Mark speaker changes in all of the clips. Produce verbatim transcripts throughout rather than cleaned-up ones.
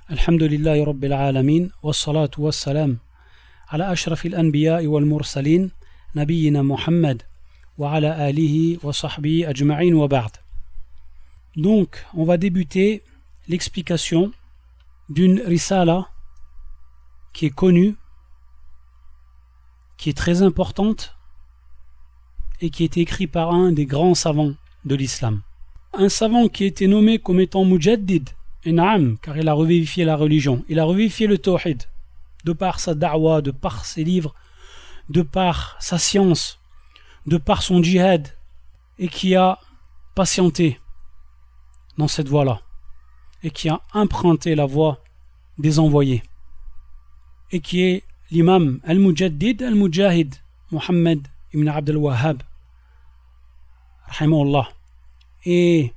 Speaker 1: الحمد لله رب العالمين والصلاة والسلام على أشرف الأنبياء والمرسلين نبينا محمد وعلى آله وصحبه أجمعين وبعد. Donc, on va débuter l'explication d'une risala qui est connue, qui est très importante et qui a été écrite par un des grands savants de l'islam. Un savant qui a été nommé comme étant Mujaddid, In'am, car il a revivifié la religion, il a revivifié le tawhid, de par sa da'wa, de par ses livres, de par sa science, de par son djihad, et qui a patienté dans cette voie-là, et qui a emprunté la voie des envoyés, et qui est l'imam al-Mujaddid al-Mujahid Muhammad ibn Abd al-Wahhab, rahimahullah. Et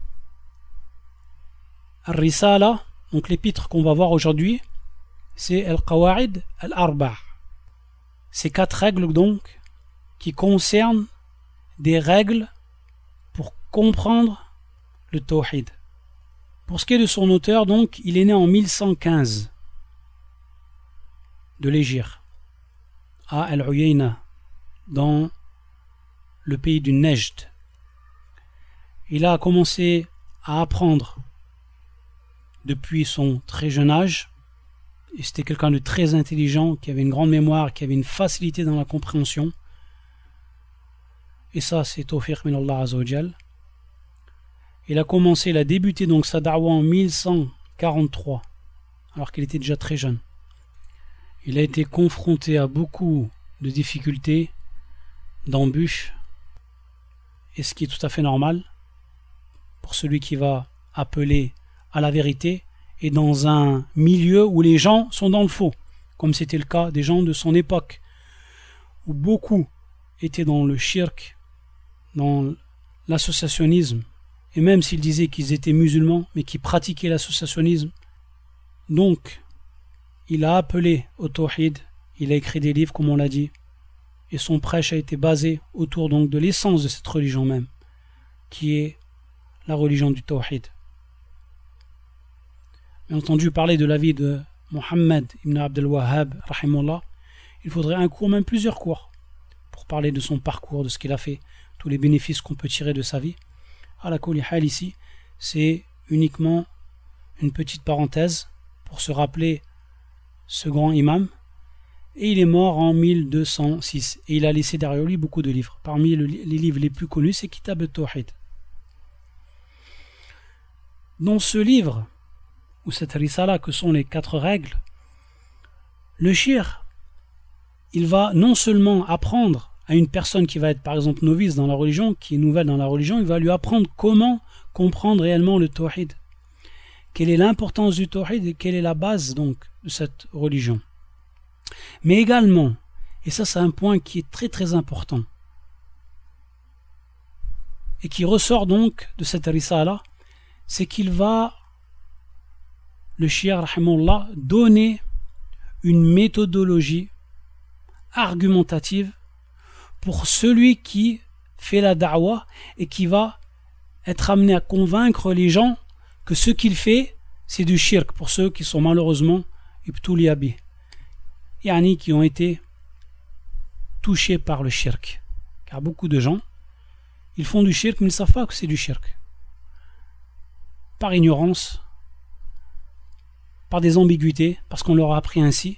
Speaker 1: Al-Risala, donc l'épître qu'on va voir aujourd'hui, c'est Al-Qawa'id Al-Arba'. Ces quatre règles donc qui concernent des règles pour comprendre le tawhid. Pour ce qui est de son auteur, donc, il est né en mille cent quinze de l'Hégire à Al-Uyayna, dans le pays du Nejd. Il a commencé à apprendre depuis son très jeune âge, et c'était quelqu'un de très intelligent, qui avait une grande mémoire, qui avait une facilité dans la compréhension, et ça c'est tawfiq min Allah azza wa jal. Il a commencé, il a débuté donc sa da'wa en mille cent quarante-trois, alors qu'il était déjà très jeune. Il a été confronté à beaucoup de difficultés, d'embûches, et ce qui est tout à fait normal pour celui qui va appeler à la vérité et dans un milieu où les gens sont dans le faux, comme c'était le cas des gens de son époque, où beaucoup étaient dans le shirk, dans l'associationnisme, et même s'ils disaient qu'ils étaient musulmans, mais qui pratiquaient l'associationnisme. Donc, il a appelé au tawhid, il a écrit des livres comme on l'a dit, et son prêche a été basé autour donc de l'essence de cette religion même, qui est la religion du tawhid. Bien entendu, parler de la vie de Muhammad ibn Abd al-Wahhab, rahimahullah, il faudrait un cours, même plusieurs cours, pour parler de son parcours, de ce qu'il a fait, tous les bénéfices qu'on peut tirer de sa vie. À la kulli hal ici, c'est uniquement une petite parenthèse pour se rappeler ce grand imam. Et il est mort en mille deux cent six. Et il a laissé derrière lui beaucoup de livres. Parmi le, les livres les plus connus, c'est Kitab al-Tawhid. Dans ce livre, ou cette risala que sont les quatre règles, le shir, il va non seulement apprendre à une personne qui va être par exemple novice dans la religion, qui est nouvelle dans la religion, il va lui apprendre comment comprendre réellement le tawhid. Quelle est l'importance du tawhid et quelle est la base donc de cette religion. Mais également, et ça c'est un point qui est très très important, et qui ressort donc de cette risala, c'est qu'il va, le shir rahimahullah, donner une méthodologie argumentative pour celui qui fait la da'wa et qui va être amené à convaincre les gens que ce qu'il fait c'est du shirk, pour ceux qui sont malheureusement ibtuliyabi, yani qui ont été touchés par le shirk. Car beaucoup de gens, ils font du shirk mais ils ne savent pas que c'est du shirk, par ignorance, par des ambiguïtés, parce qu'on leur a appris ainsi.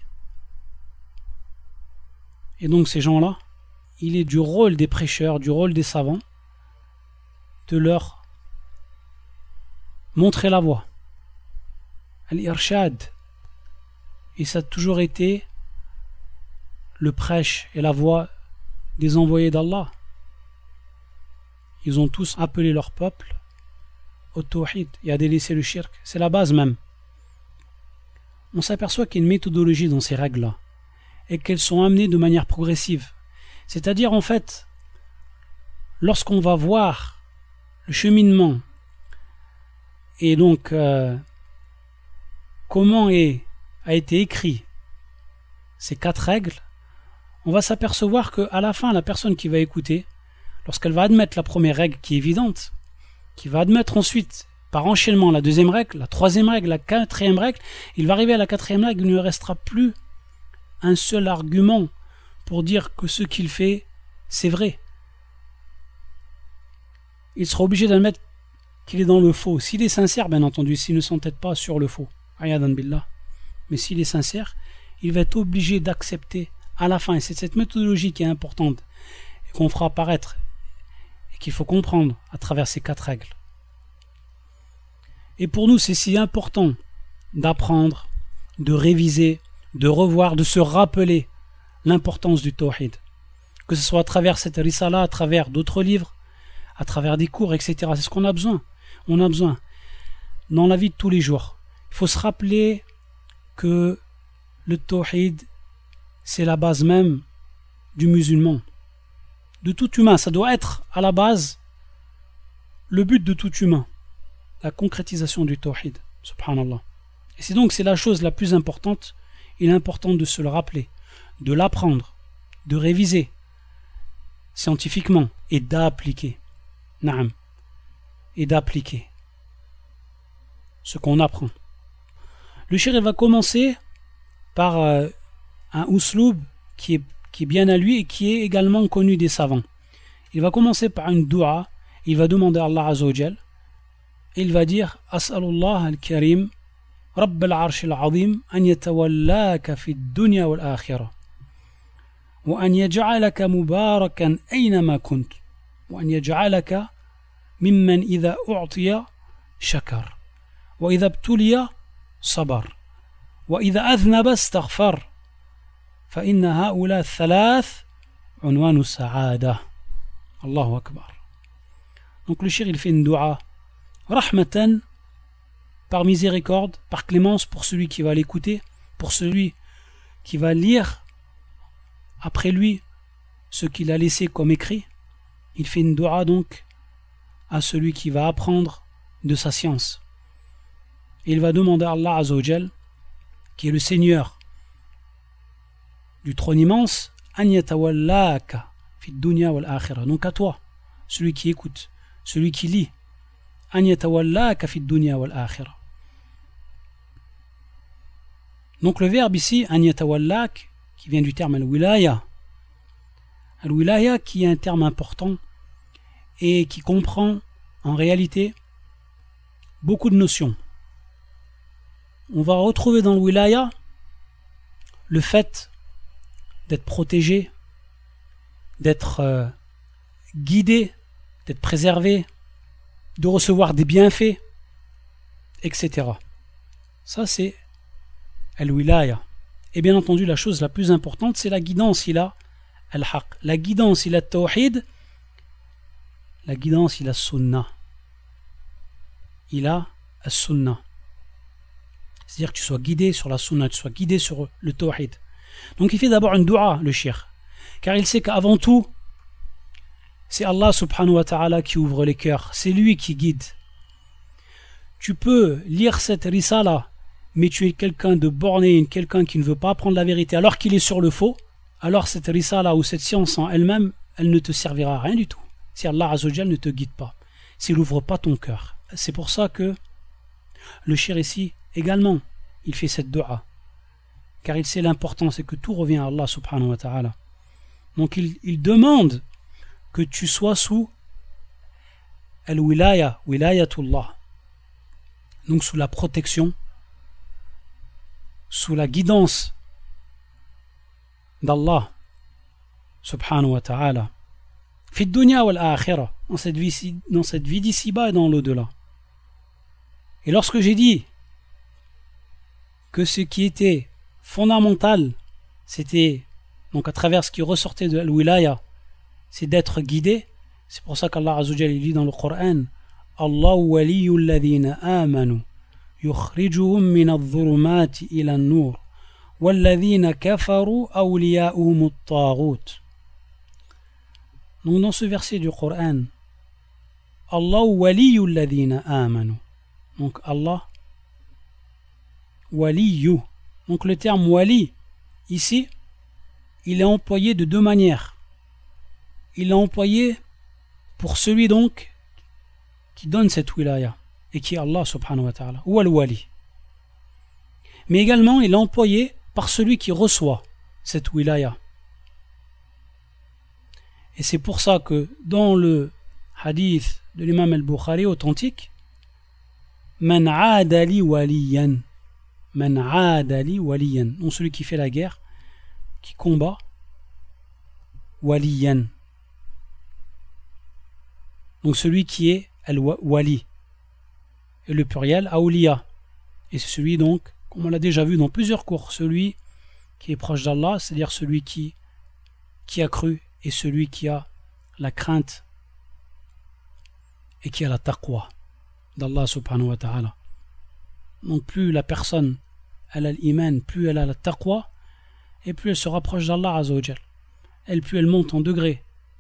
Speaker 1: Et donc ces gens-là, il est du rôle des prêcheurs, du rôle des savants, de leur montrer la voie, al-irshad. Et ça a toujours été le prêche et la voie des envoyés d'Allah. Ils ont tous appelé leur peuple au tawhid et à délaisser le shirk. C'est la base même. On s'aperçoit qu'il y a une méthodologie dans ces règles-là et qu'elles sont amenées de manière progressive. C'est-à-dire, en fait, lorsqu'on va voir le cheminement et donc euh, comment est, a été écrit ces quatre règles, on va s'apercevoir qu'à la fin, la personne qui va écouter, lorsqu'elle va admettre la première règle qui est évidente, qui va admettre ensuite par enchaînement la deuxième règle, la troisième règle, la quatrième règle, il va arriver à la quatrième règle, il ne restera plus un seul argument pour dire que ce qu'il fait, c'est vrai. Il sera obligé d'admettre qu'il est dans le faux. S'il est sincère, bien entendu, s'il ne s'entête pas sur le faux. Ayadan billah. Mais s'il est sincère, il va être obligé d'accepter à la fin. Et c'est cette méthodologie qui est importante et qu'on fera apparaître et qu'il faut comprendre à travers ces quatre règles. Et pour nous, c'est si important d'apprendre, de réviser, de revoir, de se rappeler l'importance du tawhid. Que ce soit à travers cette risala, à travers d'autres livres, à travers des cours, et cetera. C'est ce qu'on a besoin. On a besoin. Dans la vie de tous les jours, il faut se rappeler que le tawhid, c'est la base même du musulman. De tout humain, ça doit être à la base le but de tout humain. La concrétisation du tawhid. Subhanallah. Et c'est donc c'est la chose la plus importante. Il est important de se le rappeler, de l'apprendre, de réviser scientifiquement et d'appliquer. Naam. Et d'appliquer ce qu'on apprend. Le shir va commencer par euh, un usloub qui est, qui est bien à lui et qui est également connu des savants. Il va commencer par une dua, il va demander à Allah Azza wa Jal, et il va dire As'alullah al-Karim Rabb al-Arsh al-Azim an yatawallaka fi ad-dunya wal-akhirah wa an yaj'alaka mubarakan aynama kunt wa an yaj'alaka mimman idha u'tiya shakar wa idha ibtuliya sabar wa idha adhnaba astaghfar fa inna ha'ula thalath unwanu sa'ada. Allahu akbar. Donc le shir il fait une dua rahmatan, par miséricorde, par clémence pour celui qui va l'écouter, pour celui qui va lire après lui ce qu'il a laissé comme écrit. Il fait une dua donc à celui qui va apprendre de sa science. Et il va demander à Allah Azza wa Jal, qui est le Seigneur du trône immense, an yatawallaka fi dunya wal akhirah. Donc à toi, celui qui écoute, celui qui lit, an yatawallaka fi dunya wal akhirah. Donc le verbe ici, an yatawallak, qui vient du terme al-wilaya. Al-wilaya qui est un terme important et qui comprend en réalité beaucoup de notions. On va retrouver dans le wilaya le fait d'être protégé, d'être euh, guidé, d'être préservé, de recevoir des bienfaits, et cetera. Ça c'est al-wilaya. Et bien entendu, la chose la plus importante, c'est la guidance, il a al-haq. La guidance, il a tawhid. La guidance, il a sunnah. Il a as-sunnah. C'est-à-dire que tu sois guidé sur la sunnah, tu sois guidé sur le tawhid. Donc il fait d'abord une dua, le shir. Car il sait qu'avant tout, c'est Allah subhanahu wa ta'ala qui ouvre les cœurs. C'est lui qui guide. Tu peux lire cette risala, mais tu es quelqu'un de borné, quelqu'un qui ne veut pas apprendre la vérité, alors qu'il est sur le faux, alors cette risala ou cette science en elle-même, elle ne te servira à rien du tout. Si Allah Azza wa Jal ne te guide pas, s'il n'ouvre pas ton cœur. C'est pour ça que le shir ici, également, il fait cette dua. Car il sait l'important, c'est que tout revient à Allah subhanahu wa ta'ala. Donc il, il demande que tu sois sous al-wilaya, wilayatullah. Donc sous la protection, sous la guidance d'Allah subhanahu wa ta'ala. Fi dunya wal akhirah, dans cette vie, dans cette vie d'ici-bas et dans l'au-delà. Et lorsque j'ai dit que ce qui était fondamental, c'était donc à travers ce qui ressortait de al-wilaya, c'est d'être guidé. C'est pour ça qu'Allah Azza wa Jalla dit dans le Coran, Allah waliyul ladhina amanu yukhrijuhum min adh-dhulumati ila an-nur walladhina kafaru awliya'uhum at-taghut. Donc dans ce verset du Coran, Allah waliyul ladhina amanu. Donc Allah waliyu. Donc le terme wali ici, il est employé de deux manières. Il est employé pour celui donc qui donne cette wilaya. et qui est Allah subhanahu wa ta'ala, ou al-wali. Mais également, il est employé par celui qui reçoit cette wilaya. Et c'est pour ça que dans le hadith de l'imam al-Bukhari authentique, Man aadali waliyan, Man aadali waliyan, donc celui qui fait la guerre, qui combat, waliyan. Donc celui qui est al-wali. Et le pluriel, awliya. Et c'est celui donc, comme on l'a déjà vu dans plusieurs cours, celui qui est proche d'Allah, c'est-à-dire celui qui, qui a cru, et celui qui a la crainte et qui a la taqwa d'Allah subhanahu wa ta'ala. Donc plus la personne elle a l'iman, plus elle a la taqwa, et plus elle se rapproche d'Allah azza wa jal. Elle, plus elle monte en degré.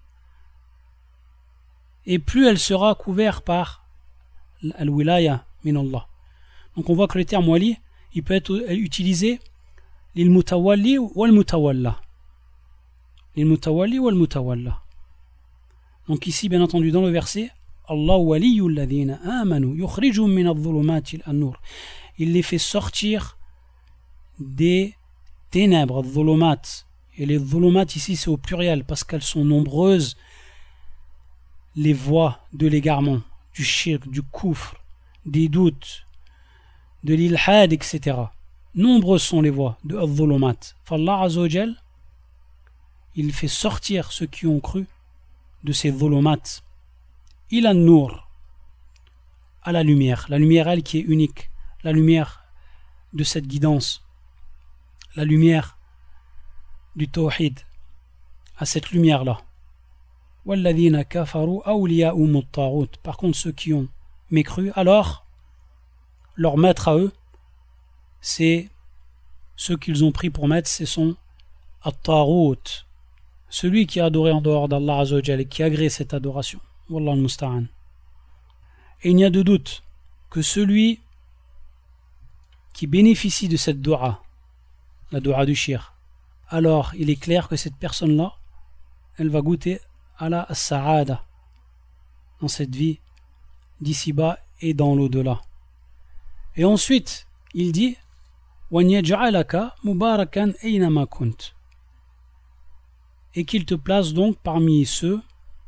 Speaker 1: Et plus elle sera couverte par al-wilaya min Allah. Donc on voit que le terme wali, il peut être utilisé lil mutawalli wal mutawalla. Lil mutawalli wal mutawalla. Donc ici, bien entendu, dans le verset, Allah waliyul ladhina amanu yukhrijuhum min adh-dhulumati an-nur. Il les fait sortir des ténèbres, dhulumat. Et les dhulumat ici, c'est au pluriel parce qu'elles sont nombreuses, les voies de l'égarement, du shirk, du kufr, des doutes, de l'ilhad, et cetera. Nombreuses sont les voies de adh-dhulumat. Fallah azza wa jal, il fait sortir ceux qui ont cru de ces dhulumat il a nour à la lumière, la lumière elle qui est unique, la lumière de cette guidance, la lumière du tawhid, à cette lumière là. Walladhina kafaru awliya'um at-taghut. Par contre ceux qui ont mécru, alors leur maître à eux, c'est ceux qu'ils ont pris pour maître, ce sont at-taghut, celui qui a adoré en dehors d'Allah azza wa jalla et qui agrée cette adoration. Wallah al-musta'an. Et il n'y a de doute que celui qui bénéficie de cette dua, la dua du shir, alors il est clair que cette personne-là, elle va goûter à la sa'ada dans cette vie d'ici-bas et dans l'au-delà. Et ensuite, il dit وَأَنْ يَجْعَلَكَ مُبَارَكًا أَيْنَمَا كُنْتَ, et qu'il te place donc parmi ceux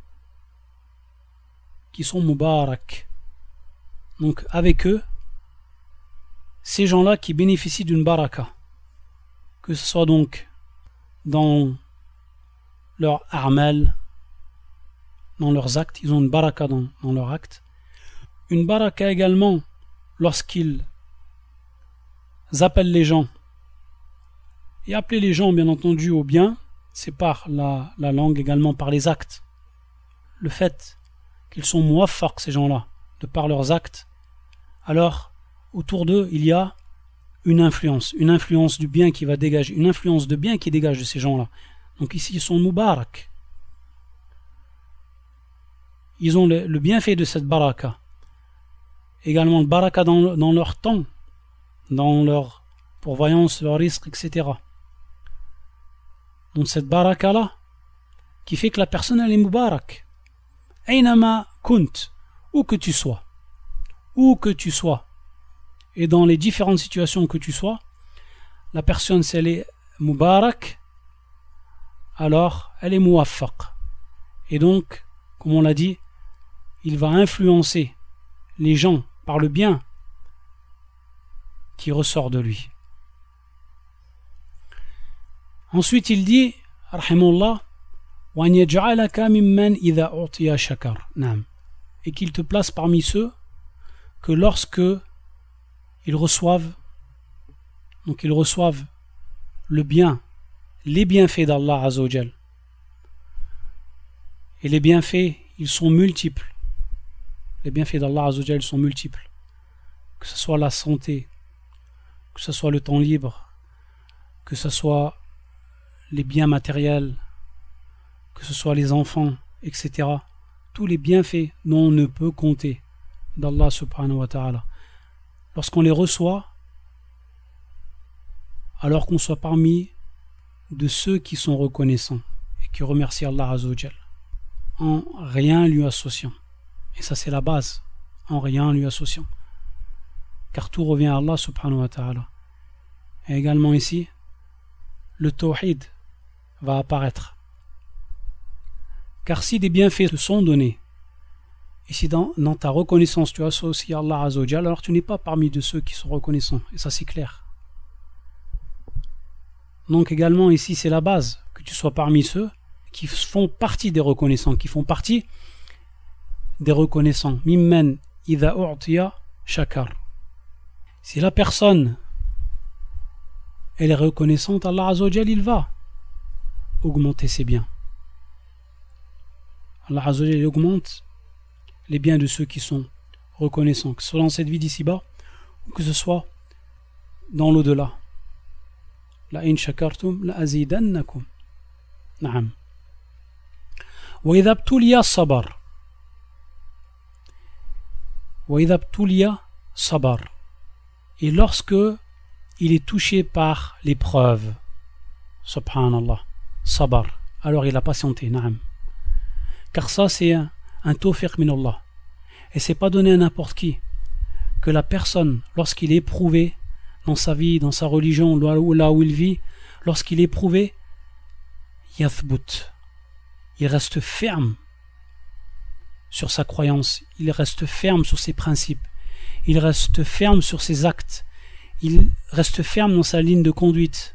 Speaker 1: qui sont mubarak. Donc avec eux, ces gens-là qui bénéficient d'une baraka, que ce soit donc dans leur a'mal, dans leurs actes, ils ont une baraka dans, dans leurs actes, une baraka également lorsqu'ils appellent les gens, et appeler les gens bien entendu au bien, c'est par la, la langue, également par les actes. Le fait qu'ils sont muwaffaq, ces gens-là, de par leurs actes, alors autour d'eux il y a une influence, une influence du bien qui va dégager, une influence de bien qui dégage de ces gens-là. Donc ici ils sont mubarak. Ils ont le, le bienfait de cette baraka. Également le baraka dans, dans leur temps, dans leur pourvoyance, leur risque, et cetera. Donc cette baraka-là, qui fait que la personne elle est mubarak. Aynama kunt, où que tu sois, où que tu sois, et dans les différentes situations que tu sois, la personne si elle est mubarak, alors elle est muwaffaq. Et donc, comme on l'a dit, il va influencer les gens par le bien qui ressort de lui. Ensuite il dit, rahimahullah, et qu'il te place parmi ceux que lorsque ils reçoivent, donc ils reçoivent le bien, les bienfaits d'Allah azza wa jal. Et les bienfaits, ils sont multiples. Les bienfaits d'Allah azza wa jal sont multiples. Que ce soit la santé, que ce soit le temps libre, que ce soit les biens matériels, que ce soit les enfants, et cetera. Tous les bienfaits dont on ne peut compter d'Allah subhanahu wa ta'ala. Lorsqu'on les reçoit, alors qu'on soit parmi de ceux qui sont reconnaissants et qui remercient Allah azza wa jal, en rien lui associant. Et ça c'est la base, en rien lui associant. car tout revient à Allah subhanahu wa ta'ala. Et également ici, le tawhid va apparaître. Car si des bienfaits te sont donnés, et si dans, dans ta reconnaissance tu associes Allah Azza wa Jal, alors tu n'es pas parmi de ceux qui sont reconnaissants, et ça c'est clair. Donc également ici c'est la base, que tu sois parmi ceux qui font partie des reconnaissants, qui font partie des reconnaissants. Mimmen idha u'tiya shakar. Si la personne elle est reconnaissante, Allah Azza wa Jal, il va augmenter ses biens. Allah Azza wa Jal augmente les biens de ceux qui sont reconnaissants, que ce soit dans cette vie d'ici-bas ou que ce soit dans l'au-delà. La in shakartum la azidannakum. Naam. Wa idha btuliya sabar. Wa idha btuliya sabar. Et lorsque il est touché par l'épreuve, subhanallah, sabar, alors il a patienté, naam. Car ça c'est un, un tawfiq min Allah. Et c'est pas donné à n'importe qui que la personne, lorsqu'il est éprouvé dans sa vie, dans sa religion, là où, là où il vit, lorsqu'il est éprouvé, yathbut, il reste ferme sur sa croyance, il reste ferme sur ses principes, il reste ferme sur ses actes, il reste ferme dans sa ligne de conduite,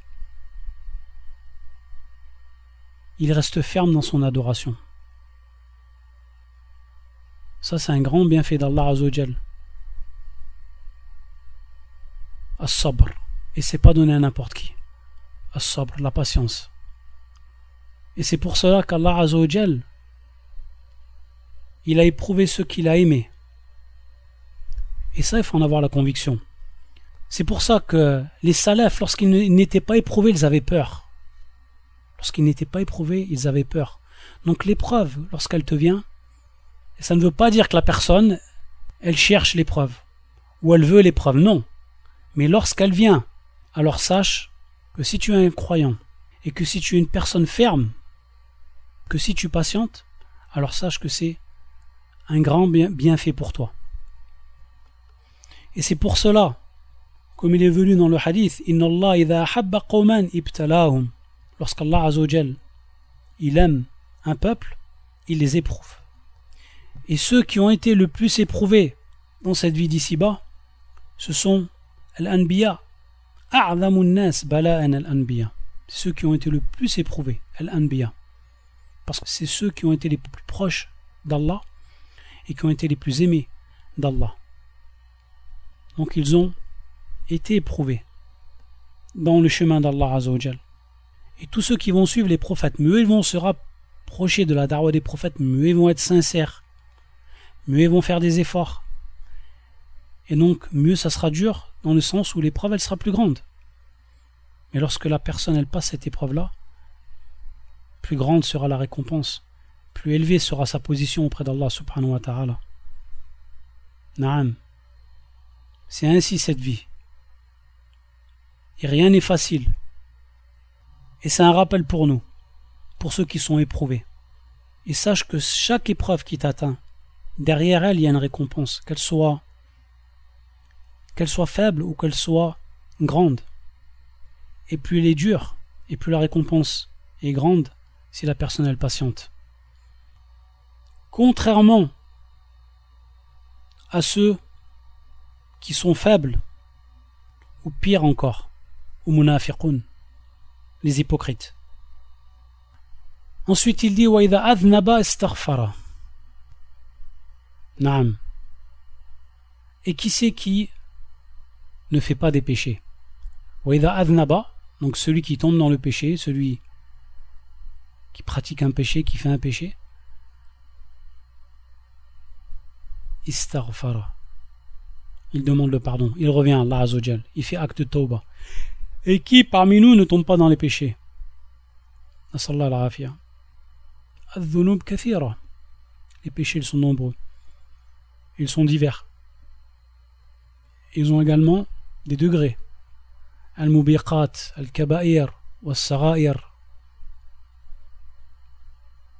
Speaker 1: il reste ferme dans son adoration. Ça c'est un grand bienfait d'Allah Azza wa Jal. As-sabr. Et c'est pas donné à n'importe qui. As-sabr, la patience. Et c'est pour cela qu'Allah Azza wa Jal, il a éprouvé ceux qu'il a aimés. Et ça, il faut en avoir la conviction. C'est pour ça que les salafs, lorsqu'ils n'étaient pas éprouvés, ils avaient peur. Lorsqu'ils n'étaient pas éprouvés, ils avaient peur. Donc l'épreuve, lorsqu'elle te vient, ça ne veut pas dire que la personne, elle cherche l'épreuve, ou elle veut l'épreuve, non. Mais lorsqu'elle vient, alors sache que si tu es un croyant, et que si tu es une personne ferme, que si tu patientes, alors sache que c'est un grand bien, bienfait pour toi. Et c'est pour cela, comme il est venu dans le hadith, Inna Allah idha habba qawman ibtalahum. Lorsqu'Allah Azza wa Jal, il aime un peuple, il les éprouve. Et ceux qui ont été le plus éprouvés dans cette vie d'ici-bas, ce sont Al-Anbiya. A'zamun nas bala'an al-Anbiya. C'est ceux qui ont été le plus éprouvés, Al-Anbiya. Parce que c'est ceux qui ont été les plus proches d'Allah et qui ont été les plus aimés d'Allah. Donc ils ont été éprouvés dans le chemin d'Allah Azza wa Jal. Et tous ceux qui vont suivre les prophètes, mieux ils vont se rapprocher de la da'wa des prophètes, mieux ils vont être sincères, mieux ils vont faire des efforts. Et donc mieux ça sera dur dans le sens où l'épreuve elle sera plus grande. Mais lorsque la personne elle passe cette épreuve-là, plus grande sera la récompense, plus élevée sera sa position auprès d'Allah subhanahu wa ta'ala. Naam. C'est ainsi cette vie. Et rien n'est facile. Et c'est un rappel pour nous, pour ceux qui sont éprouvés. Et sache que chaque épreuve qui t'atteint, derrière elle, il y a une récompense, qu'elle soit, qu'elle soit faible ou qu'elle soit grande. Et plus elle est dure, et plus la récompense est grande, si la personne est patiente. Contrairement à ceux qui sont faibles, ou pire encore, aux munafiqun, les hypocrites. Ensuite il dit wa idha adhnaba istaghfara. Naam. Et qui c'est qui ne fait pas des péchés? Wa idha adhnaba, donc celui qui tombe dans le péché, celui qui pratique un péché, qui fait un péché, istaghfara. Il demande le pardon, il revient à Allah Azza wa Jal, il fait acte de tawbah. Et qui parmi nous ne tombe pas dans les péchés? Nasallahu al-afiyah. Al-dhunub kathira. Les péchés ils sont nombreux. Ils sont divers. Ils ont également des degrés. Al-mubiqat, al-kaba'ir, wal-sarair.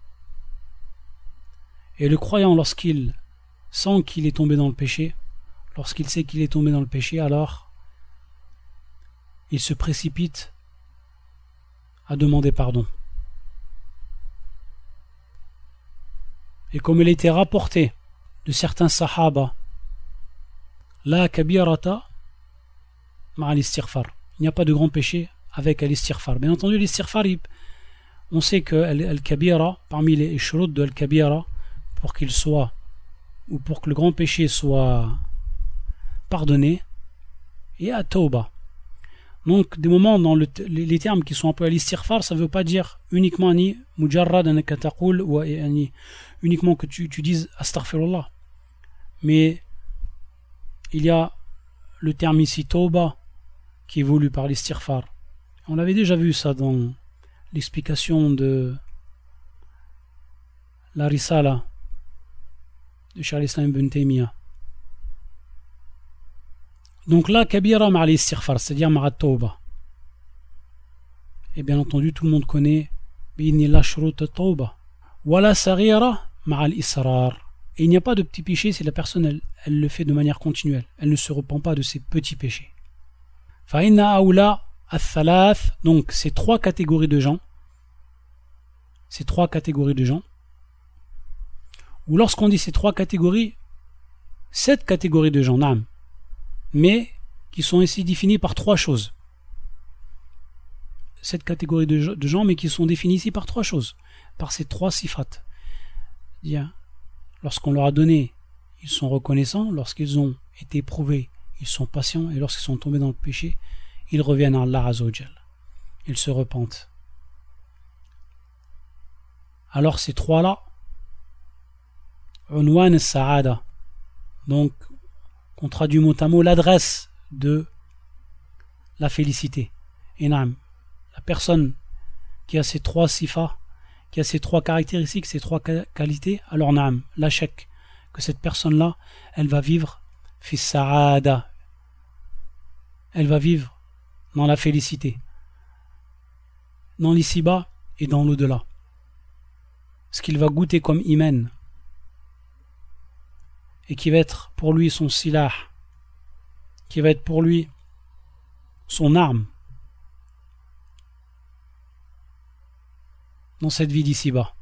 Speaker 1: Et le croyant, lorsqu'il sent qu'il est tombé dans le péché, lorsqu'il sait qu'il est tombé dans le péché, alors il se précipite à demander pardon. Et comme il était rapporté de certains sahaba, la kabirata ma'a l'istighfar, il n'y a pas de grand péché avec l'istighfar. Bien entendu, l'istighfar, on sait que al-kabira, parmi les shurut de al-kabira, pour qu'il soit, ou pour que le grand péché soit pardonné, il y a tauba. Donc, des moments dans le, les, les termes qui sont employés à l'istighfar, ça ne veut pas dire uniquement ni mujarrad anaka taqul ou uniquement que tu, tu dises astaghfirullah. Mais il y a le terme ici tauba qui est voulu par l'istighfar. On avait déjà vu ça dans l'explication de la risala de Cheikh al-Islam ibn Taymiyyah. Donc là, kabira ma'a l'istighfar, c'est-à-dire ma'a tauba. Et bien entendu, tout le monde connaît bi'idhnillah shurut at-tauba. Wala saghira ma'a l'israr. Et il n'y a pas de petit péché si la personne elle, elle le fait de manière continuelle. Elle ne se repent pas de ses petits péchés. Fa inna awla al-thalath, donc ces trois catégories de gens, ces trois catégories de gens, ou lorsqu'on dit ces trois catégories, sept catégories de gens, naam, mais qui sont ici définis par trois choses. Cette catégorie de, de gens, mais qui sont définis ici par trois choses, par ces trois sifat. Bien, lorsqu'on leur a donné, ils sont reconnaissants, lorsqu'ils ont été éprouvés, ils sont patients, et lorsqu'ils sont tombés dans le péché, ils reviennent à Allah Azza wa Jal. Ils se repentent. Alors ces trois-là, unwan as-sa'ada, donc on traduit mot à mot l'adresse de la félicité. Et naam, la personne qui a ces trois sifas, qui a ces trois caractéristiques, ces trois qualités, alors naam, la chèque, que cette personne-là, elle va vivre fi sa'ada, elle va vivre dans la félicité, dans l'ici-bas et dans l'au-delà. Ce qu'il va goûter comme iman, et qui va être pour lui son silah, qui va être pour lui son arme dans cette vie d'ici-bas.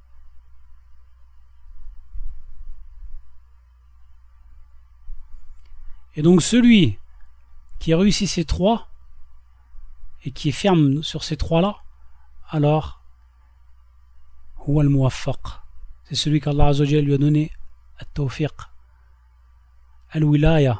Speaker 1: Et donc celui qui a réussi ces trois et qui est ferme sur ces trois-là, alors huwa al-muwaffaq, c'est celui qu'Allah Azza wa Jalla lui a donné at-tawfiq, al-wilaya.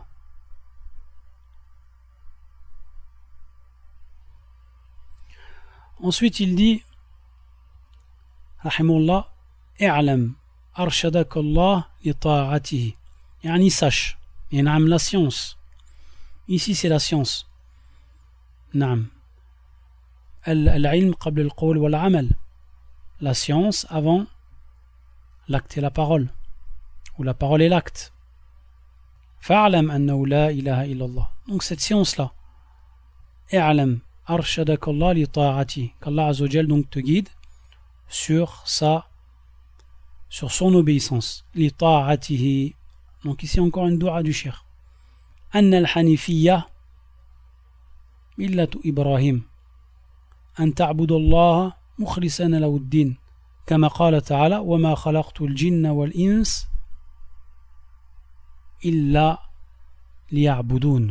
Speaker 1: Ensuite il dit rahimahullah, i'lam arshadak Allah li ta'atihi, yani sache, et naam, la science ici c'est la science, naam, al-ilm qabla al-qawl wal-amal, la science avant l'acte et la parole, ou la parole et l'acte. Fa'alam annahu la ilaha illallah. Donc cette science-là, i'lam arshadak Allah li ta'ati, qu'Allah Azza wa Jal donc te guide sur sa, sur son obéissance, li ta'atihi. Donc ici encore une dua du cheikh. Anna al-hanifiyya millatu Ibrahim, an ta'budu Allah mukhlisana lahu ad-din, kama qala ta'ala wa ma khalaqtu al-jinna wal-ins illa liya'budun.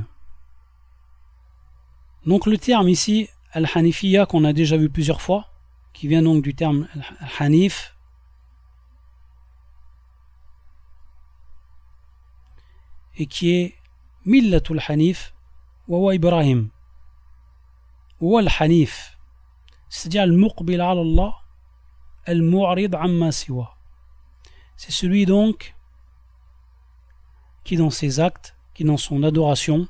Speaker 1: Donc le terme ici, al-hanifiyya, qu'on a déjà vu plusieurs fois, qui vient donc du terme al-hanif, et qui est millatul hanif wa wa Ibrahim wa al-hanif, c'est-à-dire al-muqbil ala Allah al-mu'rid amma siwa, c'est celui donc qui dans ses actes, qui dans son adoration,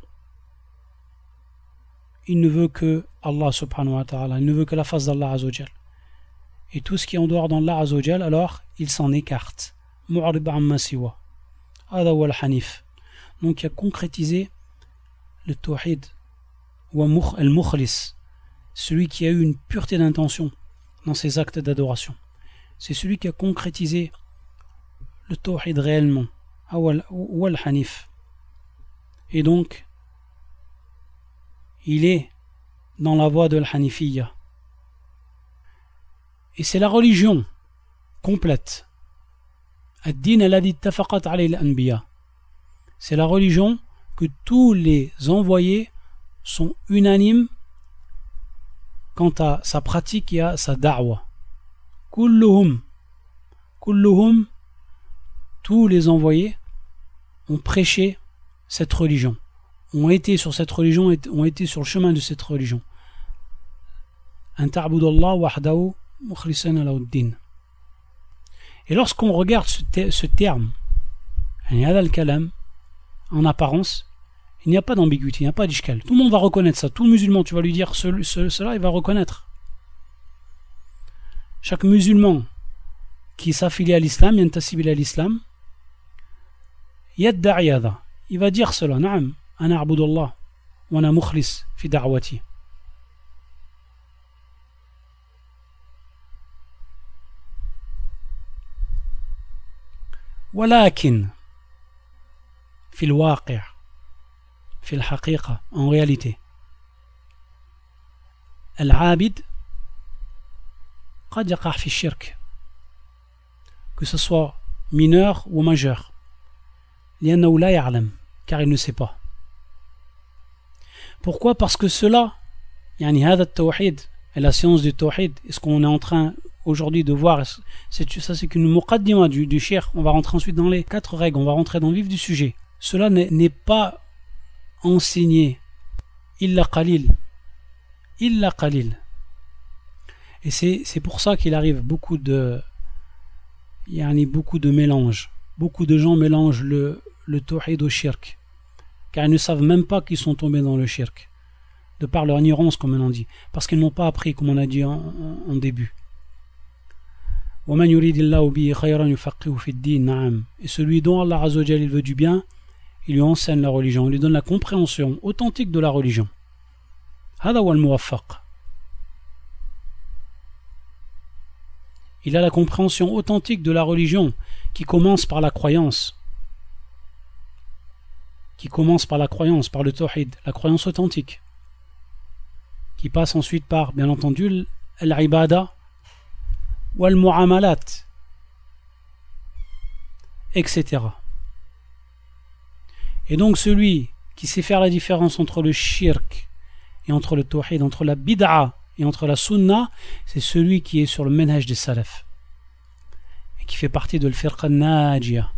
Speaker 1: il ne veut que Allah subhanahu wa ta'ala, il ne veut que la face d'Allah Azza wa Jal, et tout ce qui est en dehors d'Allah Azza wa Jal, alors il s'en écarte. Mu'rid amma siwa, hada wa al-hanif. Donc il a concrétisé le tawhid ou al-mukhlis, celui qui a eu une pureté d'intention dans ses actes d'adoration. C'est celui qui a concrétisé le tawhid réellement, ou al-hanif. et donc il est dans la voie de l'Hanifiyya. Et c'est la religion complète. Ad-din alladhi ittafaqat alayhi al-anbiya. C'est la religion que tous les envoyés sont unanimes quant à sa pratique et à sa da'wa. Kulluhum, kulluhum, tous les envoyés ont prêché cette religion, ont été sur cette religion, ont été sur le chemin de cette religion. An ta'budallah wahdahu mukhlisan lahu ad-din. Et lorsqu'on regarde ce, te- ce terme, al-kalam, en apparence, il n'y a pas d'ambiguïté, il n'y a pas d'ishkal. Tout le monde va reconnaître ça. Tout musulman, tu vas lui dire ce, ce, cela, il va reconnaître. Chaque musulman qui s'affilie à l'islam, yantasib à l'islam, yadda'i hadha, il va dire cela. Na'am, ana a'budullah wa ana mukhlis fi da'wati. ولكن في الواقع في الحقيقة en réalité العابد قد يقع في الشرك que ce soit mineur ou majeur لأنه لا يعلم car il ne sait pas. Pourquoi? Parce que cela يعني هذا التوحيد et la science du tawhid, est ce qu'on est en train aujourd'hui de voir, c'est, ça c'est qu'une muqaddima du, du cheikh. On va rentrer ensuite dans les quatre règles, on va rentrer dans le vif du sujet. Cela n'est, n'est pas enseigné illa qalil, illa qalil. Et c'est, c'est pour ça qu'il arrive beaucoup de yani beaucoup de mélanges. Beaucoup de gens mélangent le, le tawhid au shirk, car ils ne savent même pas qu'ils sont tombés dans le shirk, de par leur ignorance, comme on dit, parce qu'ils n'ont pas appris, comme on a dit en, en, en début. Et celui dont Allah Azza wa Jalla il veut du bien, il lui enseigne la religion, il lui donne la compréhension authentique de la religion. هذا هو الموفق. Il a la compréhension authentique de la religion qui commence par la croyance, qui commence par la croyance, par le tawhid, la croyance authentique, qui passe ensuite par, bien entendu, l'ibada ou al-mu'amalat, et cetera. Et donc celui qui sait faire la différence entre le shirk et entre le tawhid, entre la bid'a et entre la sunna, c'est celui qui est sur le manhaj des salaf et qui fait partie de l'firqa najiyah.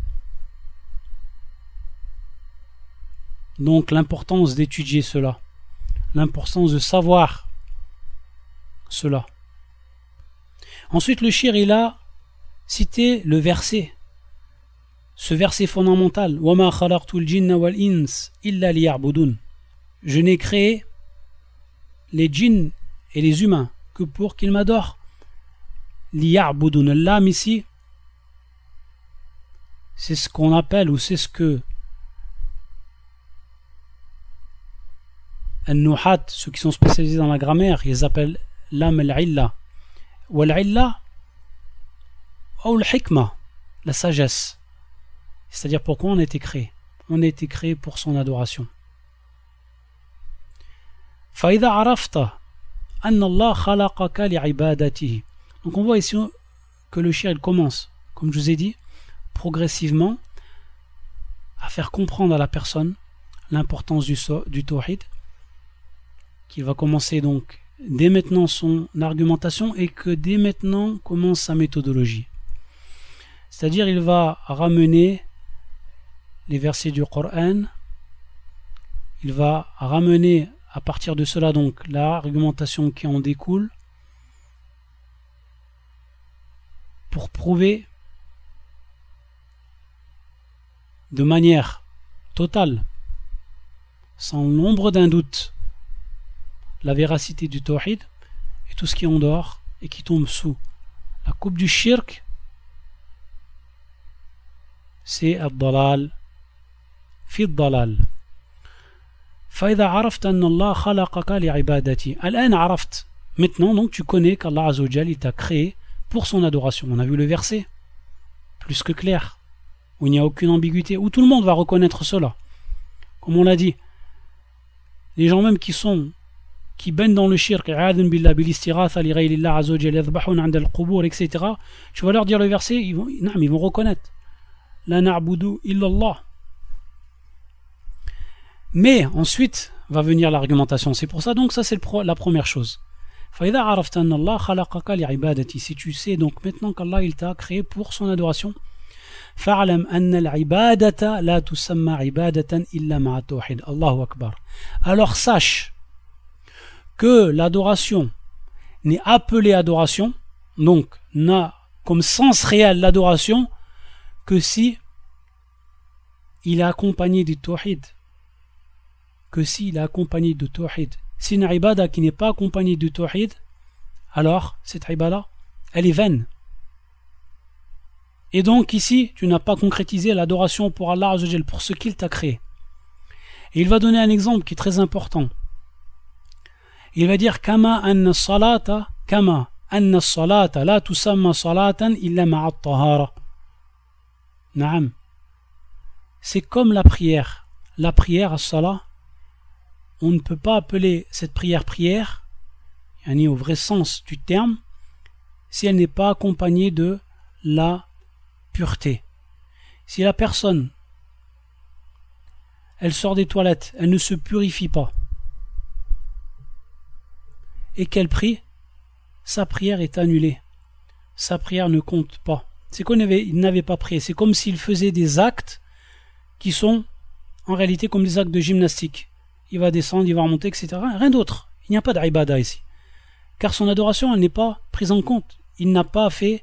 Speaker 1: Donc l'importance d'étudier cela, l'importance de savoir cela. Ensuite, le shir, il a cité le verset, ce verset fondamental, وَمَا خَلَقْتُ الْجِنَّ وَالْإِنسَ إِلَّا لِيَعْبُدُونَ. Je n'ai créé les djinns et les humains que pour qu'ils m'adorent. لِيَعْبُدُونَ. L'âme ici, c'est ce qu'on appelle, ou c'est ce que An-Nuhat, ceux qui sont spécialisés dans la grammaire, ils appellent l'âme al-illa. Ou al-illa, ou al-hikma, la sagesse. C'est-à-dire pourquoi on a été créé. On a été créé pour son adoration. فَإِذَا عَرَفْتَ أَنَّ اللَّهَ خَلَقَكَ لِعِبَادَتِهِ. Donc on voit ici que le shir il commence, comme je vous ai dit, progressivement à faire comprendre à la personne l'importance du, du tawhid, qu'il va commencer donc dès maintenant son argumentation et que dès maintenant commence sa méthodologie. C'est-à-dire il va ramener les versets du Coran, il va ramener à partir de cela donc l'argumentation qui en découle pour prouver de manière totale, sans l'ombre d'un doute, la véracité du tawhid et tout ce qui est en dehors et qui tombe sous la coupe du shirk, c'est ad-dalal fi ad-dalal. فإذا عرفت أن الله خلقك لعبادته. الآن عرفت. Maintenant donc tu connais qu'Allah Azza wa Jalla t'a créé pour son adoration. On a vu le verset plus que clair, où il n'y a aucune ambiguïté, où tout le monde va reconnaître cela. comme on l'a dit, les gens même qui sont qui baignent dans le shirk, et cetera, tu vas leur dire le verset, ils vont, non, mais ils vont reconnaître. La na'budu illallah. Mais ensuite va venir l'argumentation. C'est pour ça, donc, ça c'est le pro, la première chose. Si tu sais donc maintenant qu'Allah il t'a créé pour son adoration, فاعلم أن العبادة لا تسمى عبادة إلا مع التوحيد. Allahu Akbar. Alors sache que l'adoration n'est appelée adoration, donc n'a comme sens réel l'adoration que si il est accompagné du tawhid, que s'il est accompagné de tawhid. Si une ibada qui n'est pas accompagnée du tawhid, alors cette ibada elle est vaine. Et donc ici tu n'as pas concrétisé l'adoration pour Allah Azzawajal, pour ce qu'il t'a créé. Et il va donner un exemple qui est très important. Il va dire kama anna salata kama anna salata la tusamma salatan illa ma'a at-tahara. Naam. C'est comme la prière. La prière as-salat, on ne peut pas appeler cette prière prière, yani au vrai sens du terme, si elle n'est pas accompagnée de la pureté. Si la personne elle sort des toilettes, elle ne se purifie pas et qu'elle prie, sa prière est annulée. Sa prière ne compte pas. C'est qu'on avait, il n'avait pas prié. C'est comme s'il faisait des actes qui sont en réalité comme des actes de gymnastique. Il va descendre, il va remonter, et cetera. Rien d'autre. Il n'y a pas d'ibada ici. Car son adoration, elle n'est pas prise en compte. Il n'a pas fait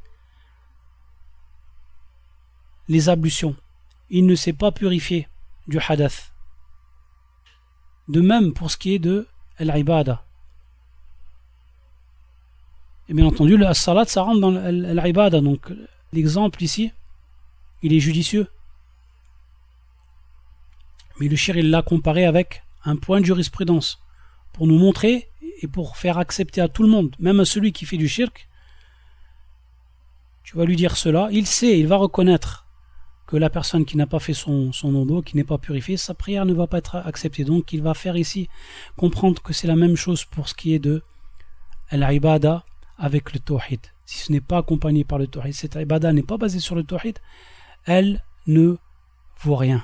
Speaker 1: les ablutions. Il ne s'est pas purifié du hadath. De même pour ce qui est de l'ibada. Et bien entendu, le salat, ça rentre dans l'ibada. Donc l'exemple ici, il est judicieux. Mais le shir, il l'a comparé avec un point de jurisprudence pour nous montrer et pour faire accepter à tout le monde, même à celui qui fait du shirk. Tu vas lui dire cela, il sait, il va reconnaître que la personne qui n'a pas fait son, son wudu, qui n'est pas purifiée, sa prière ne va pas être acceptée. Donc il va faire ici comprendre que c'est la même chose pour ce qui est de l'ibada avec le tawhid. Si ce n'est pas accompagné par le tawhid, cette ibada n'est pas basée sur le tawhid, elle ne vaut rien.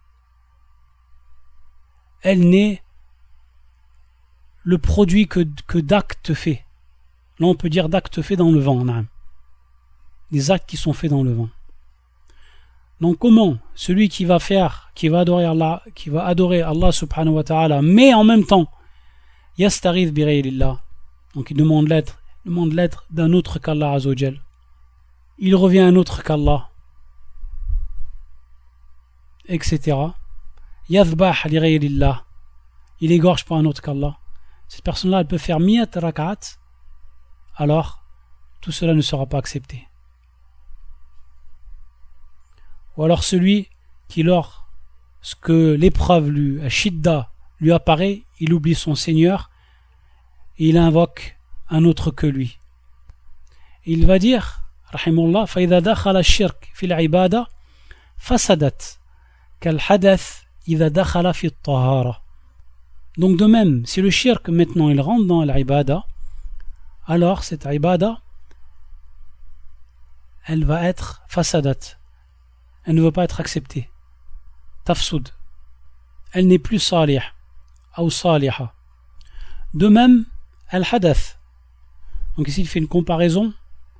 Speaker 1: Elle n'est le produit que, que d'actes faits. Là on peut dire d'actes faits dans le vent. Non. Des actes qui sont faits dans le vent. Donc comment celui qui va faire, qui va adorer Allah, qui va adorer Allah subhanahu wa ta'ala, mais en même temps, yastarif bi ghayrillah, donc il demande l'aide, demande l'aide d'un autre qu'Allah Azzawajal. Il revient à un autre qu'Allah, et cetera. Yathbah li ghayrillah, il égorge pour un autre qu'Allah. Cette personne-là, elle peut faire miyat rak'at, alors tout cela ne sera pas accepté. Ou alors celui qui, lorsque l'épreuve lui, à shidda, lui apparaît, il oublie son Seigneur et il invoque un autre que lui. Et il va dire, rahimullah, فَإِذَا دَخَلَ الشِّرْكِ فِي الْعِبَادَةِ فَسَدَتْ كَالْحَدَثِ إِذَا دَخَلَ فِي الطَّهَارَةِ. Donc de même, si le shirk maintenant il rentre dans l'ibada, alors cette ibada, elle va être fasadat. Elle ne veut pas être acceptée. Tafsoud. Elle n'est plus salih. Ou saliha. De même, al-hadath. Donc ici il fait une comparaison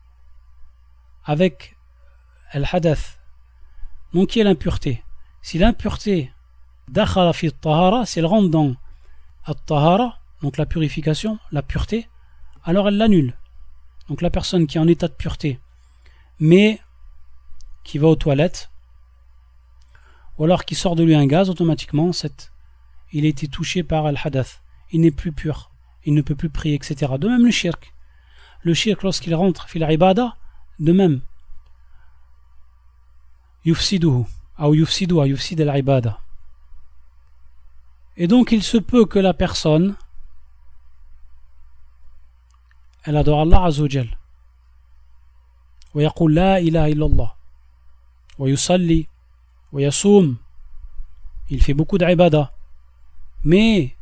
Speaker 1: avec al-hadath. Donc qui est l'impureté. Si l'impureté dakhala fi at-tahara, si elle rentre dans at-tahara, donc la purification, la pureté, alors elle l'annule. Donc la personne qui est en état de pureté, mais qui va aux toilettes, ou alors qui sort de lui un gaz, automatiquement, cette, il a été touché par al-hadath. Il n'est plus pur, il ne peut plus prier, et cetera. De même le shirk. Le shirk, lorsqu'il rentre fil ibada, de même, yufsiduhu, ou yufsiduha, yufsid al-ibada. Et donc il se peut que la personne, elle adore Allah Azzawajal, wa yaqul la ilaha illallah, wa yusalli, wa yasum, il fait beaucoup d'ibada, Mais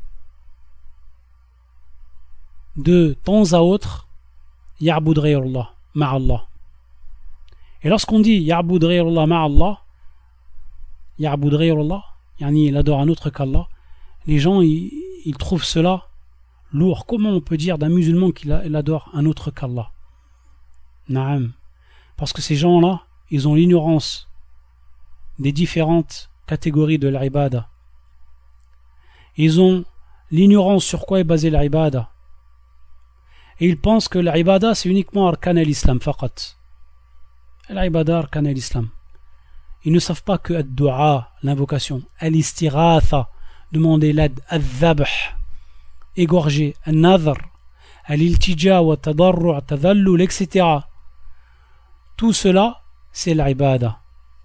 Speaker 1: de temps à autre, ya'bud ghayrullah ma'allah. Et lorsqu'on dit ya'bud ghayrullah ma'allah, ya'bud ghayrullah, yani il adore un autre qu'Allah, les gens ils, ils trouvent cela lourd. Comment on peut dire d'un musulman qu'il adore un autre qu'Allah? Naam. Parce que ces gens-là, ils ont l'ignorance des différentes catégories de l'ibada. Ils ont l'ignorance sur quoi est basée l'ibada. Et ils pensent que l'ibada c'est uniquement arkan al-islam, faqat. L'ibada arkan al-islam. Ils ne savent pas que ad-du'a, l'invocation, al-istiratha, demander l'aide, al-dhabh, égorger, al-nadhr, al-iltija wa tadarru' tadhallul, et cetera. Tout cela, c'est l'ibada.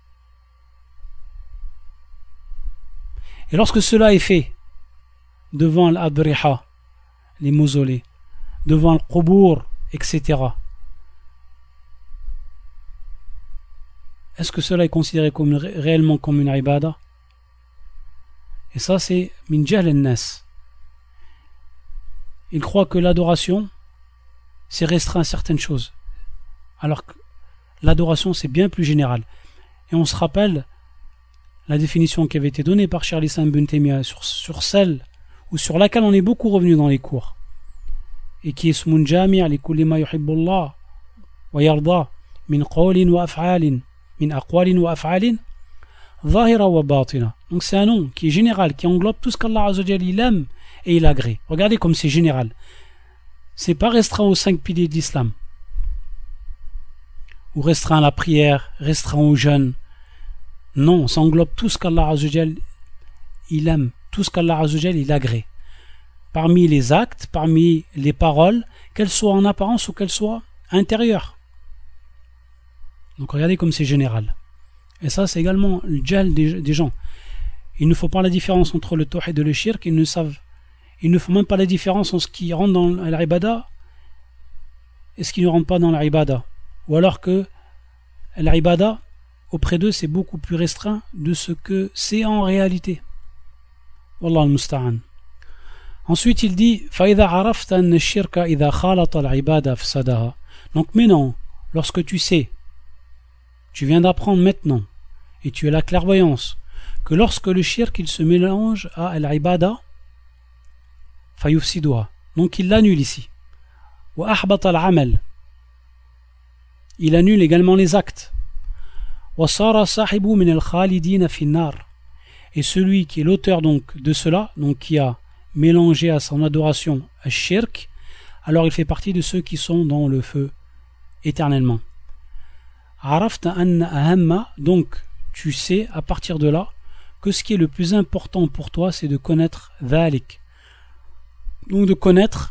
Speaker 1: Et lorsque cela est fait devant l'adriha, les mausolées, devant le qubour, et cetera, est-ce que cela est considéré comme, réellement comme une ibada? Et ça, c'est min jahl an-nas. Ils croient que l'adoration, c'est restreint à certaines choses. Alors que l'adoration, c'est bien plus général. Et on se rappelle la définition qui avait été donnée par Cheikh al-Islam ibn Taymiyyah sur, sur celle ou sur laquelle on est beaucoup revenu dans les cours, et qui est ismun jami' li kulli ma yuhibbullah wa yarda min qawlin wa af'alin min aqwalin wa af'alin zahira wa batina. Donc c'est un nom qui est général, qui englobe tout ce qu'Allah Azza wa Jalla il aime et il agrée. Regardez comme c'est général. C'est pas restreint aux cinq piliers de l'islam, ou restreint à la prière, restreint au jeûne. Non, ça englobe tout ce qu'Allah Azza wa Jalla il aime, tout ce qu'Allah Azza wa Jalla il agrée. Parmi les actes, parmi les paroles, qu'elles soient en apparence ou qu'elles soient intérieures. Donc regardez comme c'est général. Et ça, c'est également le djal des, des gens. Il ne faut pas la différence entre le tawhid et le shirk. Ils ne savent, ils ne font même pas la différence en ce qui rentre dans l'ibada et ce qui ne rentre pas dans l'ibada. Ou alors que l'ibada, auprès d'eux, c'est beaucoup plus restreint de ce que c'est en réalité. Wallah al-musta'an. Ensuite, il dit فَإِذَا عَرَفْتَ أَنَّ الشِّرْكَ إِذَا خَالَطَ الْعِبَادَ أَفْسَدَهَا. Donc maintenant, lorsque tu sais, tu viens d'apprendre maintenant, et tu as la clairvoyance, que lorsque le shirk il se mélange à l'ibada, فَيُفْسِدُهَا, donc il l'annule ici. وَأَحْبَطَ الْعَمَلِ, il annule également les actes. وَصَارَ صَاحِبُ مِنَ الْخَالِدِينَ فِي النَّارِ, et celui qui est l'auteur donc de cela, donc qui a mélangé à son adoration à shirk, alors il fait partie de ceux qui sont dans le feu éternellement. Arafta anna ahamma, donc tu sais à partir de là que ce qui est le plus important pour toi, c'est de connaître dhalik, donc de connaître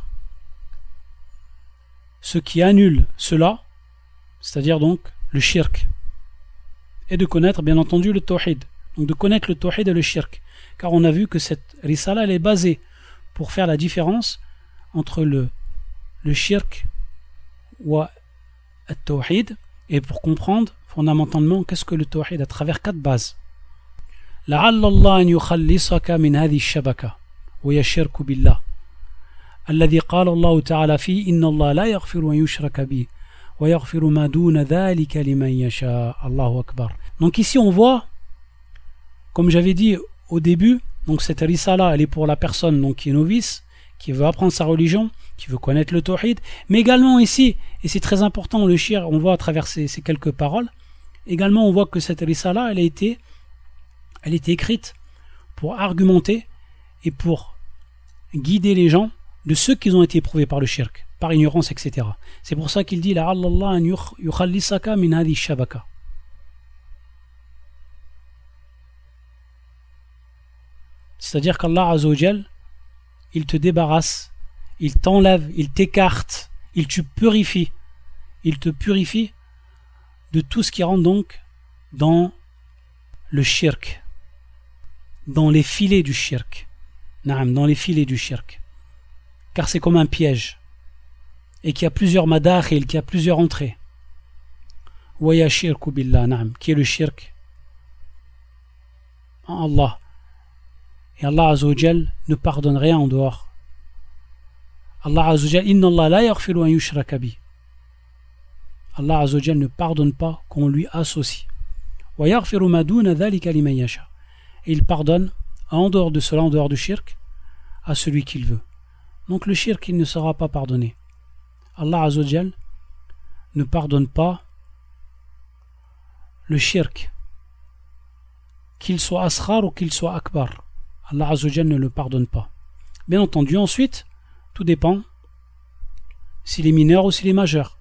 Speaker 1: ce qui annule cela, c'est-à-dire donc le shirk, et de connaître bien entendu le tawhid, donc de connaître le tawhid et le shirk, car on a vu que cette risala elle est basée pour faire la différence entre le, le shirk ou le tawhid, et pour comprendre fondamentalement qu'est-ce que le tawhid à travers quatre bases. لعل الله أن يخلصك من هذه الشبكة وهي الشرك بالله الذي قال الله تعالى فيه إن الله لا يغفر أن يشرك به ويغفر ما دون ذلك لمن يشاء. الله أكبر. Donc ici on voit, comme j'avais dit au début, donc cette risala elle est pour la personne donc qui est novice, qui veut apprendre sa religion, qui veut connaître le tawhid, mais également ici, et c'est très important, le shir, on voit à travers ces, ces quelques paroles, également on voit que cette risala elle a été elle a été écrite pour argumenter et pour guider les gens de ceux qui ont été éprouvés par le shirk, par ignorance, et cetera. C'est pour ça qu'il dit la Allah an yukhallisaka min hadhihi shabaka. C'est-à-dire qu'Allah Azza wa Jal, il te débarrasse, il t'enlève, il t'écarte, il te purifie, il te purifie de tout ce qui rentre donc dans le shirk, dans les filets du shirk, naam, dans les filets du shirk, car c'est comme un piège et qu'il y a plusieurs madakhil, qu'il y a plusieurs entrées. Wa ya shirku billah, naam, qui est le shirk en Allah. Et Allah Azza wa Jal ne pardonne rien en dehors. Allah Azza wa Jal, inna Allah la yaghfiru an yushraka bi. Allah Azza wa Jal ne pardonne pas qu'on lui associe. Wa yaghfiru ma duna dhalika liman yasha. Et il pardonne en dehors de cela, en dehors du shirk, à celui qu'il veut. Donc le shirk, il ne sera pas pardonné. Allah Azza wa Jal ne pardonne pas le shirk, qu'il soit asghar ou qu'il soit akbar. Allah Azza wa Jal ne le pardonne pas. Bien entendu, ensuite, tout dépend s'il est mineur ou s'il est majeur.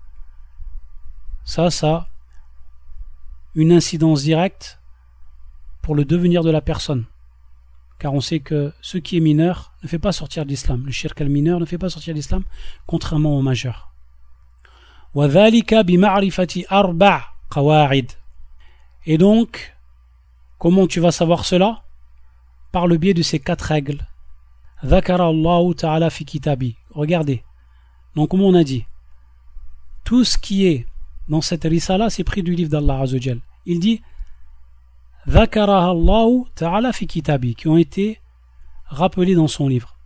Speaker 1: Ça, ça a une incidence directe pour le devenir de la personne. Car on sait que ce qui est mineur ne fait pas sortir de l'islam. Le shirk al-mineur ne fait pas sortir de l'islam, contrairement au majeur. وَذَلِكَ بِمَعْرِفَةِ أَرْبَعْ قَوَاعِدٍ. Et donc, comment tu vas savoir cela? Par le biais de ces quatre règles. ذَكَرَ اللَّهُ تَعَالَى فِي كِتَابِهِ. Regardez. Donc, comme on a dit, tout ce qui est dans cette risala, c'est pris du livre d'Allah Azza wa Jal. Il dit ذَكَرَهَا اللَّهُ تَعَالَى فِي كِتَابِهِ, qui ont été rappelés dans son livre.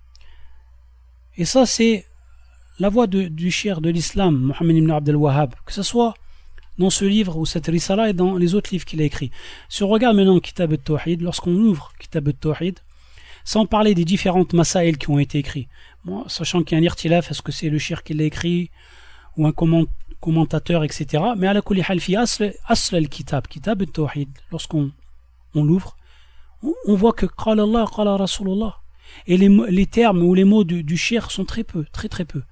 Speaker 1: Et ça, c'est la voix de, du shir de l'islam, Mohammed ibn Abd al-Wahhab, que ce soit dans ce livre ou cette risala et dans les autres livres qu'il a écrits. Si on regarde maintenant Kitab al-Tawhid, lorsqu'on ouvre Kitab al-Tawhid, sans parler des différentes masaïl qui ont été écrits, bon, sachant qu'il y a un irtilaf, est-ce que c'est le shir qui l'a écrit ou un comment, commentateur, et cetera. Mais à la kulli hal fi asl al-kitab, Kitab al-Tawhid, lorsqu'on on l'ouvre, on, on voit que qala Allah, qala Rasulullah. Et les, les termes ou les mots du, du shir sont très peu, très très peu.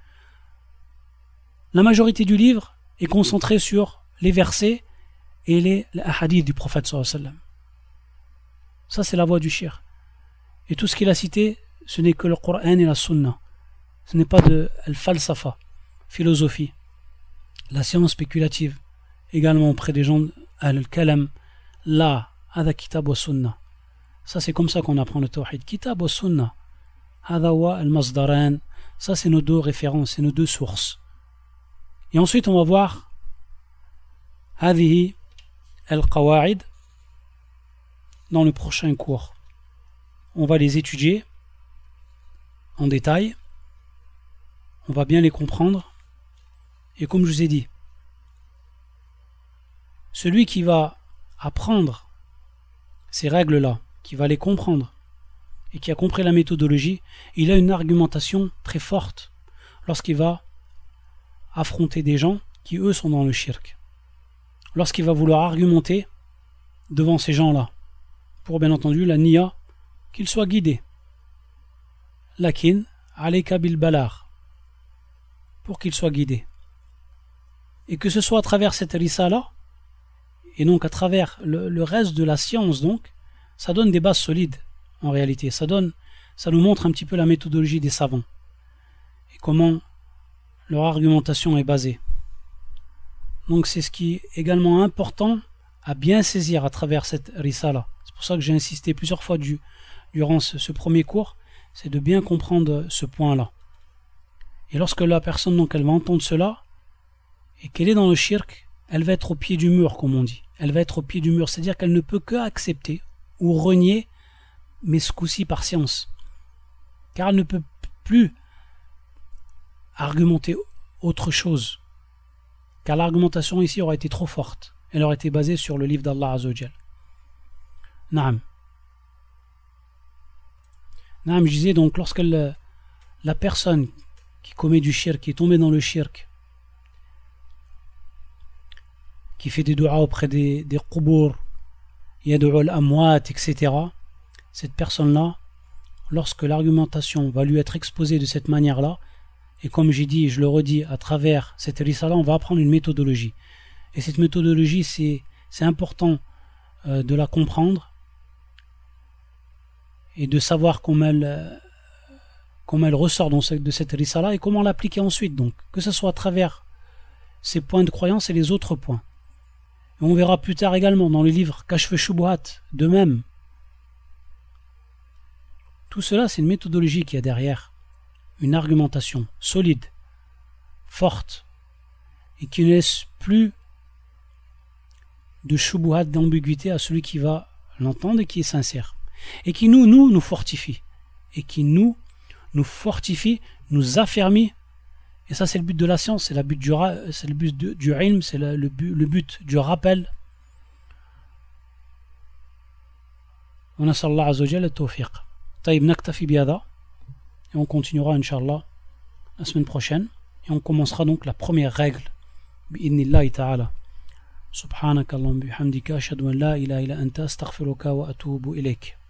Speaker 1: La majorité du livre est concentrée sur les versets et les, les hadiths du prophète sallallahu alayhi wa sallam. Ça, c'est la voix du shir. Et tout ce qu'il a cité, ce n'est que le Coran et la Sunna. Ce n'est pas de al-falsafa, philosophie, la science spéculative, également auprès des gens al-kalam, la, hada kitab wa sunna. Ça, c'est comme ça qu'on apprend le tawhid. Kitab wa sunna. Hada wa al-masdaran. Ça, c'est nos deux références, c'est nos deux sources. Et ensuite, on va voir هذه القواعد dans le prochain cours. On va les étudier en détail. On va bien les comprendre. Et comme je vous ai dit, celui qui va apprendre ces règles-là, qui va les comprendre et qui a compris la méthodologie, il a une argumentation très forte lorsqu'il va affronter des gens qui eux sont dans le shirk. Lorsqu'il va vouloir argumenter devant ces gens-là, pour bien entendu la niya, qu'il soit guidé. Lakin, alayka bil balar, pour qu'il soit guidé. Et que ce soit à travers cette risala, et donc à travers le, le reste de la science, donc, ça donne des bases solides, en réalité. Ça donne, ça nous montre un petit peu la méthodologie des savants, et comment leur argumentation est basée. Donc c'est ce qui est également important à bien saisir à travers cette risala. C'est pour ça que j'ai insisté plusieurs fois du, durant ce, ce premier cours, c'est de bien comprendre ce point-là. Et lorsque la personne, donc, elle va entendre cela, et qu'elle est dans le shirk, elle va être au pied du mur, comme on dit. Elle va être au pied du mur, c'est-à-dire qu'elle ne peut que accepter ou renier, mais ce coup-ci par science. Car elle ne peut plus argumenter autre chose. Car l'argumentation ici aurait été trop forte. Elle aurait été basée sur le livre d'Allah Azza wa Jal. Naam. Naam, je disais donc, lorsque le, la personne qui commet du shirk, qui est tombée dans le shirk, qui fait des du'a auprès des, des qubur, yad'u al-amwat, et cetera, cette personne-là, lorsque l'argumentation va lui être exposée de cette manière-là, et comme j'ai dit, je le redis, à travers cette risala, on va apprendre une méthodologie. Et cette méthodologie, c'est, c'est important euh, de la comprendre et de savoir comment elle, euh, comment elle ressort dans ce, de cette risala et comment l'appliquer ensuite. Donc, que ce soit à travers ces points de croyance et les autres points. Et on verra plus tard également dans le livre Kashf Shubuhat, de même. Tout cela, c'est une méthodologie qu'il y a derrière. Une argumentation solide, forte, et qui ne laisse plus de shubuhat, d'ambiguïté à celui qui va l'entendre et qui est sincère. et qui nous, nous, nous fortifie, et qui nous, nous fortifie, nous affermit. Et ça, c'est le but de la science, c'est le but du, c'est le but de, du ilm, c'est le, le, but, le but du rappel. ونسأل الله عز وجل التوفيق. طيب نكتفي بهذا et on continuera Inch'Allah la semaine prochaine et on commencera donc la première règle بإذن الله تعالى. سبحانك اللهم بحمدك أشهد أن لا إله إلا أنت أستغفرك وأتوب إليك.